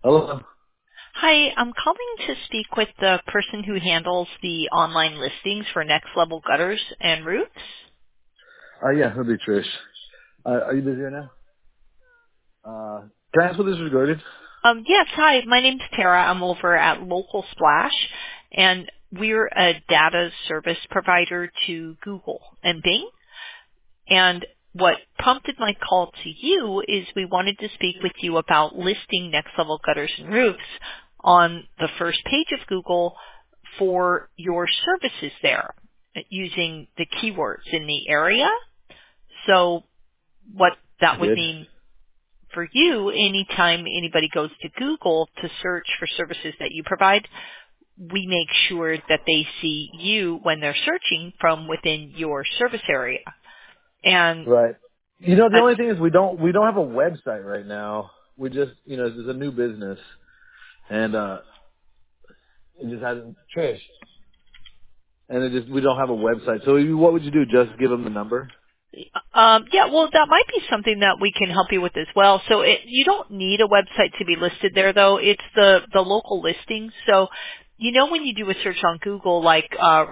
Hello. Hi, I'm calling to speak with the person who handles the online listings for Next Level Gutters and Roofs. Yeah, it'll be Trish. Are you busy right now? Can I ask what this is regarding? Yes, hi, my name's Tara. I'm over at Local Splash, and we're a data service provider to Google and Bing. And what prompted my call to you is we wanted to speak with you about listing Next Level Gutters and Roofs on the first page of Google for your services there using the keywords in the area. So what that would Good. mean for you, anytime anybody goes to Google to search for services that you provide, we make sure that they see you when they're searching from within your service area. And Right. You know, the uh, only thing is we don't have a website right now. We just, this is a new business, and it just hasn't Trish, and we don't have a website. So what would you do? Just give them the number? Yeah, well, that might be something that we can help you with as well. So you don't need a website to be listed there, though. It's the local listings. So, when you do a search on Google, like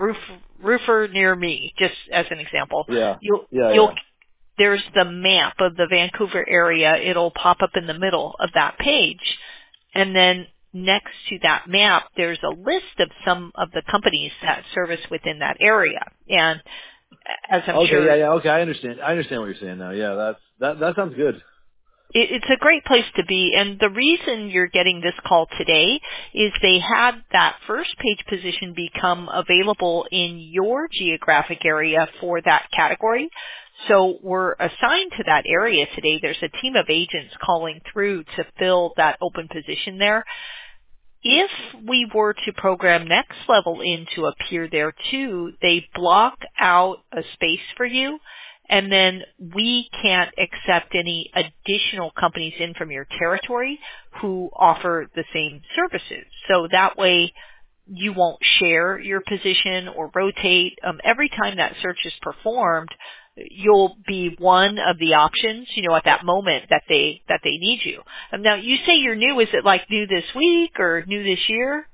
roofer near me, just as an example, Yeah. you'll Yeah. there's the map of the Vancouver area. It'll pop up in the middle of that page, and then next to that map, there's a list of some of the companies that service within that area. And as I'm Okay. sure Yeah. Okay. I understand. I understand what you're saying now. Yeah. That sounds good. it's a great place to be, and the reason you're getting this call today is they had that first page position become available in your geographic area for that category. So we're assigned to that area today. There's a team of agents calling through to fill that open position there. If we were to program Next Level in to appear there too, they block out a space for you, and then we can't accept any additional companies in from your territory who offer the same services. So that way you won't share your position or rotate. Every time that search is performed, you'll be one of the options, at that moment that they need you. Now, you say you're new. Is it like new this week or new this year?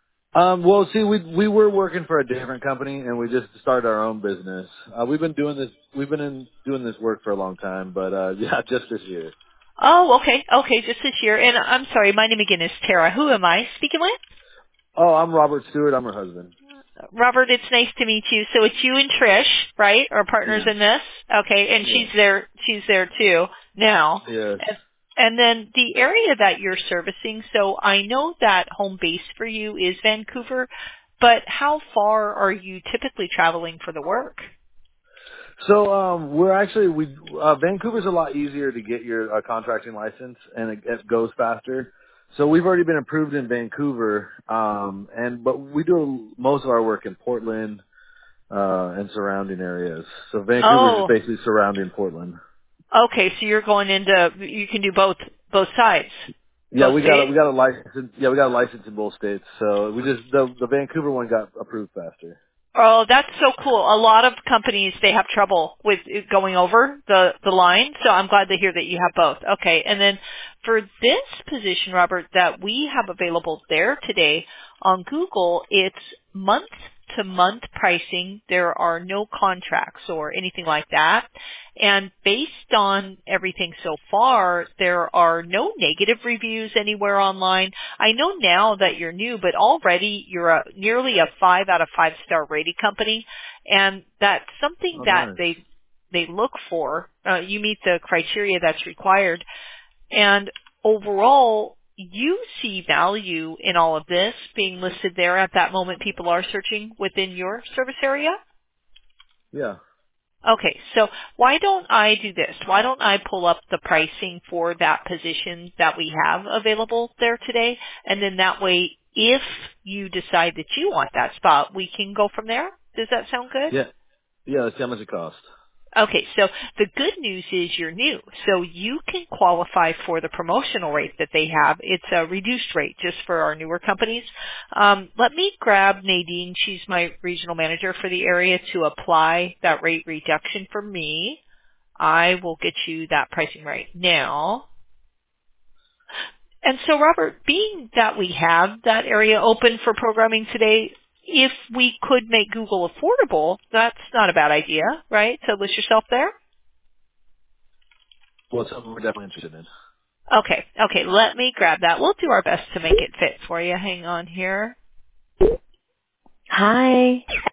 Well, see, we were working for a different company, and we just started our own business. We've been doing this. Doing this work for a long time, but yeah, just this year. Oh, okay. Okay, just this year. And I'm sorry, my name again is Tara. Who am I speaking with? Oh, I'm Robert Stewart. I'm her husband. Robert, it's nice to meet you. So it's you and Trish, right? Our partners Yeah. in this. Okay, and Yeah. she's there too now. Yes. And then the area that you're servicing, so I know that home base for you is Vancouver, but how far are you typically traveling for the work? So we're actually Vancouver's a lot easier to get your contracting license, and it goes faster. So we've already been approved in Vancouver, but we do most of our work in Portland and surrounding areas. So Vancouver's just Oh, basically surrounding Portland. okay, so you're going into, you can do both sides, Yeah, both we got states? a license. Yeah, we got a license in both states. So the Vancouver one got approved faster. Oh, that's so cool. A lot of companies, they have trouble with it going over the line, so I'm glad to hear that you have both. Okay, and then for this position, Robert, that we have available there today on Google, it's month-to-month pricing. There are no contracts or anything like that. And based on everything so far, there are no negative reviews anywhere online. I know now that you're new, but already you're nearly a 5 out of 5 star rated company, and that's something Oh, that nice. they look for. You meet the criteria that's required, and overall, you see value in all of this being listed there at that moment people are searching within your service area. Yeah. Okay, so why don't I do this? Why don't I pull up the pricing for that position that we have available there today, and then that way, if you decide that you want that spot, we can go from there. Does that sound good? Yeah. Yeah. Let's see how much it costs. Okay, so the good news is you're new, so you can qualify for the promotional rate that they have. It's a reduced rate just for our newer companies. Let me grab Nadine. She's my regional manager for the area to apply that rate reduction for me. I will get you that pricing right now. And so, Robert, being that we have that area open for programming today, if we could make Google affordable, that's not a bad idea, right? To list yourself there? Well, it's something we're definitely interested in. Okay, let me grab that. We'll do our best to make it fit for you. Hang on here. Hi.